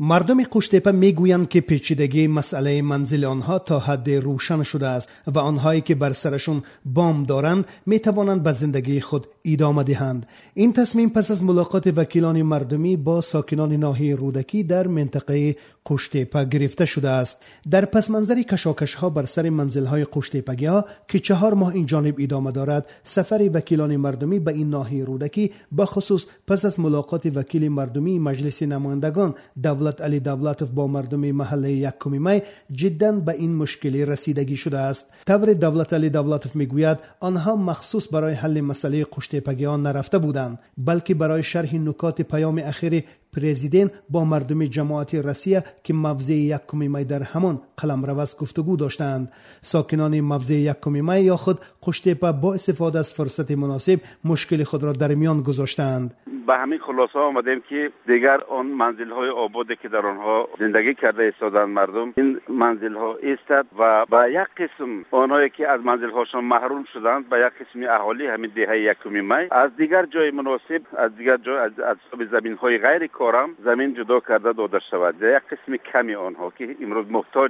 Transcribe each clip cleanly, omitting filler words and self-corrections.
مردم قوشتیپه میگویند که پیچیدگی مسئله منزل آنها تا حد روشن شده است و آنهایی که بر سرشون بام دارند میتوانند به زندگی خود ادامه دهند. این تصمیم پس از ملاقات وکیلان مردمی با ساکنان ناحیه رودکی در منطقه قوشتیپه گرفته شده است. در پس منظر کشاکش ها بر سر منزل های قوشتیپگی ها که 4 ماه این جانب ادامه دارد، سفر وکیلان مردمی به این ناحیه رودکی به خصوص پس از ملاقات وکیل مردمی مجلس نمایندگان دولت علی دولتوف با مردم محله 1 می جدا به این مشکلی رسیدگی شده است. طور دولت علی دولتوف میگوید آنها مخصوص برای حل مسئله قوشتیپگیان نرفته بودند، بلکه برای شرح نکات پیام اخیر پرزیدنت با مردم جماعت روسیه که موضع 1 می در همان قلمرو است گفتگو داشتند. ساکنان موضع 1 می یا خود قوشتیپه با استفاده از فرصت مناسب مشکل خود را در میان گذاشتند. به همین خلاصه آمدیم که دیگر آن منزل های آبادی که در آنها زندگی کرده ایستادند مردم، این منزل ها ایستاد و با یک قسم آنهایی که از منزل هاشون محروم شدند، با یک قسم اهالی همین دهه 1 می از دیگر جای مناسب، از دیگر جای از زمین های غیر کارم زمین جدا کرده داده شود. یک قسم کمی آنها که امروز محتاج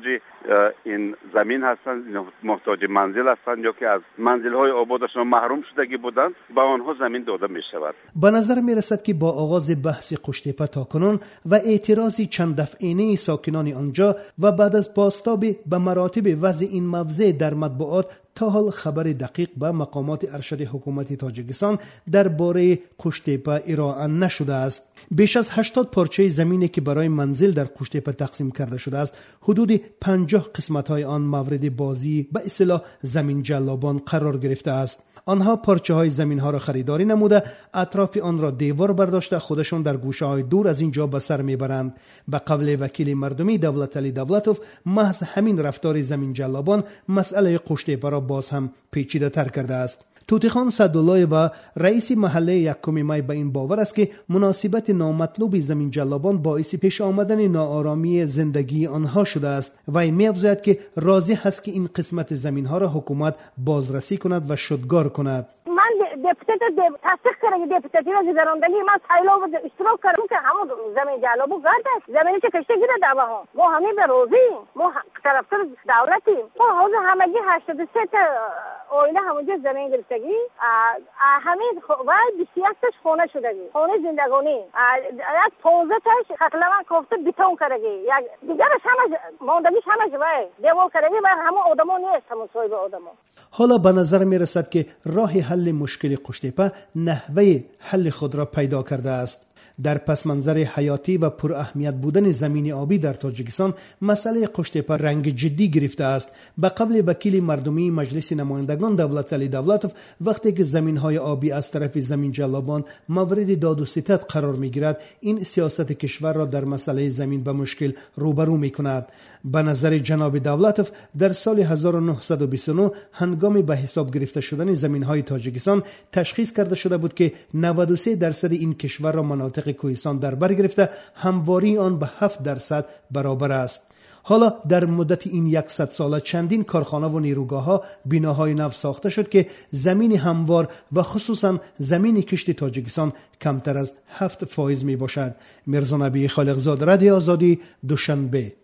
این زمین هستند، محتاج منزل هستند یا که از منزل های آبادشون محروم شدگی بودند، با آنها زمین داده می شود. به نظر می رسد که با آغاز بحث قوشتیپه تاکنون و اعتراضی چند دفعینه ساکنان آنجا و بعد از بازتاب به مراتب وضع این موضع در مطبوعات، تا حال خبر دقیق به مقامات ارشد حکومت تاجیکستان درباره قوشتیپه ارائه نشده است. بیش از 80 پارچه زمینی که برای منزل در قوشتیپه تقسیم کرده شده است، حدود 50 قسمت‌های آن مورد بازی به اصطلاح زمین جلابان قرار گرفته است. آنها پارچه های زمین ها را خریداری نموده، اطراف آن را دیوار برداشته خودشون در گوشه های دور از اینجا به سر میبرند. به قول وکیل مردمی دولت علی دولتوف، محض همین رفتار زمین جلابان مسئله قوشتیپه را باز هم پیچیده تر کرده است. توتیخان صدالله و رئیس محله 1 می به این باور است که مناسبت نامطلوب زمین جلابان باعث پیش آمدن ناآرامی زندگی آنها شده است و می افزاید که راضی هست که این قسمت زمین ها را حکومت بازرسی کند و شدگار کند. دپوتات تصدیق کردن دپوتاتی را زدراندگی من سایلو اشتراک کردم که همون زمین جلابو گرد است، زمینی که کشته گیره دعوه ها ما همین به روزی ما طرفدار دولتیم. ما حوض همگی 83 تا اویله همونجا زمین گرفتگی همین و 21 تاش خونه شدگی، خونه زندگانی، یک 15 تاش خطلمان کفته بیتون کردگی، یک دیگرش همه ماندگیش همه جوای دیوار کردگی و همون آدمو نیست، همون صاحب آدمو. حالا به نظر می رسد که راه حل مشکل قوشتیپه نحوه حل خود را پیدا کرده است. در پس منظر حیاتی و پر اهمیت بودن زمین آبی در تاجیکستان، مسئله قوشتیپه رنگ جدی گرفته است. به قول وکیل مردمی مجلس نمایندگان دولت علی دولتوف، وقتی که زمین‌های آبی از طرف زمین جلابان مورد داد و ستد قرار می‌گیرد، این سیاست کشور را در مسئله زمین به مشکل روبرو می‌کند. به نظر جناب دولتوف، در سال 1929 هنگام به حساب گرفته شدن زمین‌های تاجیکستان تشخیص کرده شده بود که 93% این کشور را مناطق کوهستان در بر گرفته، همواری آن به 7% برابر است. حالا در مدت این 100 ساله چندین کارخانه و نیروگاه‌ها، بناهای نو ساخته شد که زمین هموار و خصوصا زمین کشت تاجیکستان کمتر از 7% می باشد. مرزا نبی خالقزاد، رادیو آزادی، دوشنبه.